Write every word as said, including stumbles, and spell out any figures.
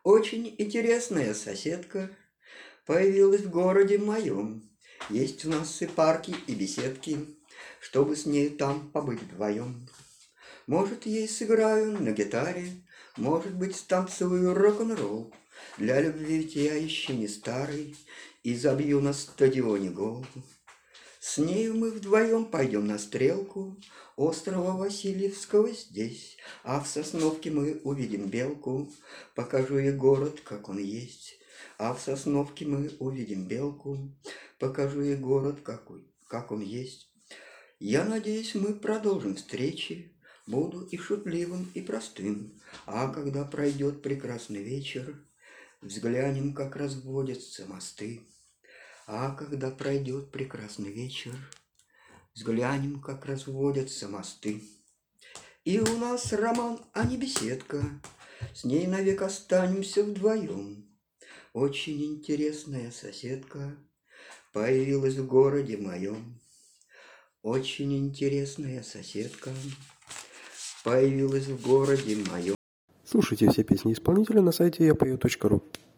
Очень интересная соседка появилась в городе моем. Есть у нас и парки, и беседки, чтобы с ней там побыть вдвоем. Может, ей сыграю на гитаре, может быть, станцую рок-н-ролл. Для любви ведь я еще не старый и забью на стадионе гол. С нею мы вдвоем пойдем на стрелку острова Васильевского здесь, а в Сосновке мы увидим белку, покажу ей город, как он есть. А в Сосновке мы увидим белку, покажу ей город, как, как он есть. Я надеюсь, мы продолжим встречи, буду и шутливым, и простым. А когда пройдет прекрасный вечер, взглянем, как разводятся мосты. А когда пройдет прекрасный вечер, взглянем, как разводятся мосты. И у нас роман, а не беседка, с ней навек останемся вдвоем. Очень интересная соседка появилась в городе моем. Очень интересная соседка появилась в городе моем. Слушайте все песни исполнителя на сайте я пою точка ру.